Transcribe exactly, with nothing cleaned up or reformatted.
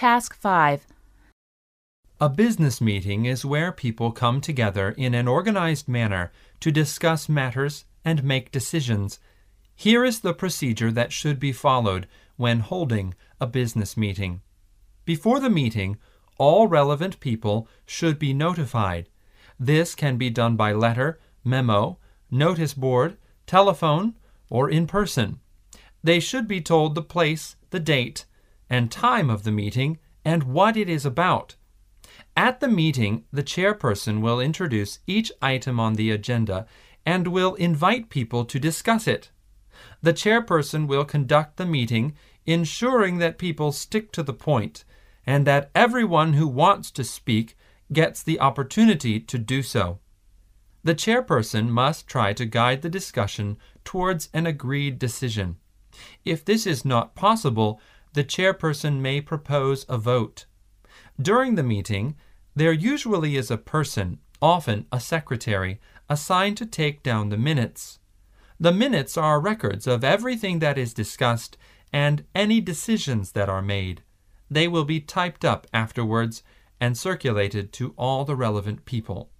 Task five. A business meeting is where people come together in an organized manner to discuss matters and make decisions. Here is the procedure that should be followed when holding a business meeting. Before the meeting, all relevant people should be notified. This can be done by letter, memo, notice board, telephone, or in person. They should be told the place, the date, and time of the meeting, and what it is about. At the meeting, the chairperson will introduce each item on the agenda and will invite people to discuss it. The chairperson will conduct the meeting, ensuring that people stick to the point and that everyone who wants to speak gets the opportunity to do so. The chairperson must try to guide the discussion towards an agreed decision. If this is not possible, the chairperson may propose a vote. During the meeting, there usually is a person, often a secretary, assigned to take down the minutes. The minutes are records of everything that is discussed and any decisions that are made. They will be typed up afterwards and circulated to all the relevant people.